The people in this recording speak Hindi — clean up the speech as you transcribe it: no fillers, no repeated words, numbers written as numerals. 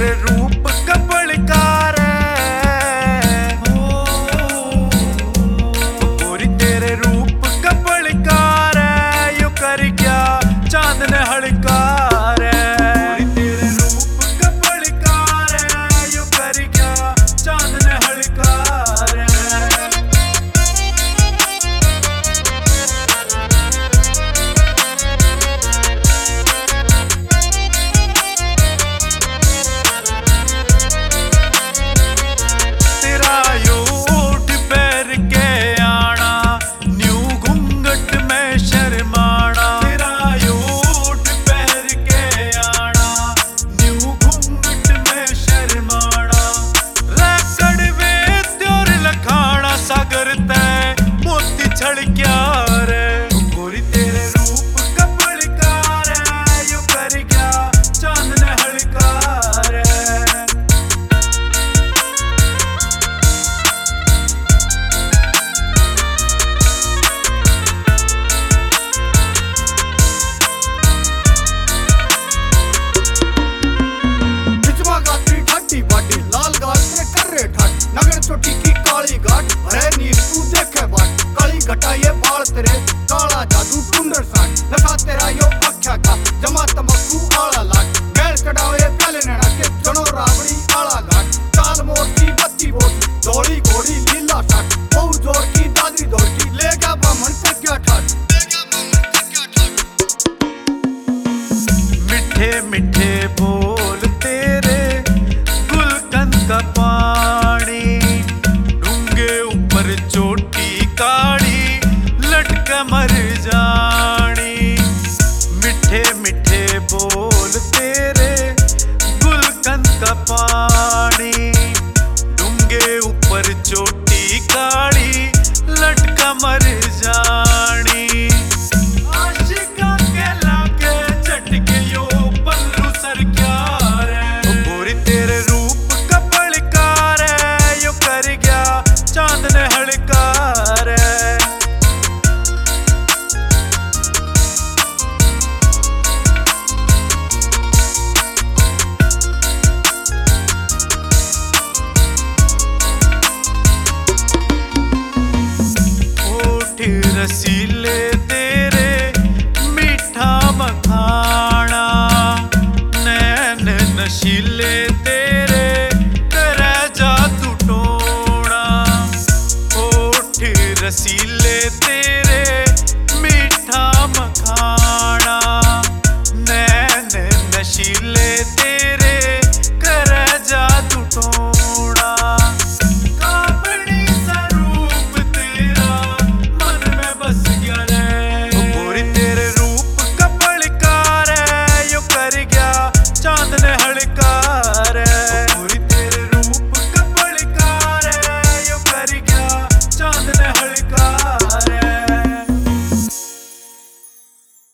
तेरे रूप कपड़कार गोरी तेरे रूप कपड़कार यो कर क्या चांद ने हड़कार गोरी तेरे रूप कपड़कार यो कर क्या चांद ने हड़कार। गोरी तेरे रूप कपड़कार यो कर क्या चांद ने हड़कार। बिचवा गात्री ठाटी बाटी लाल गाल से कर रे ठाट नगर छोटी की काली घाट भरे नीर तू देखे बाट काली घटा ये बाल तेरे काला जादू टुंडर साट नशा तेरा यो आख्या का जमा तमकू आला लाट गैर कटावे प्याले नैना के जनो रावड़ी आला घाट चाल मोर की बत्ती बोट दौड़ी घोड़ी लीला साट बहु जोर की दादरी दौड़ती लेगा बामन कर क्या ठाट मिठे मिठे बोल तेरे गुलकंद का पानी डूंगे ऊपर चोटी काली लटक मर जानी। मिठे मिठे बोल तेरे गुलकंद का पानी डूंगे ऊपर चोटी काली लटक मर जानी।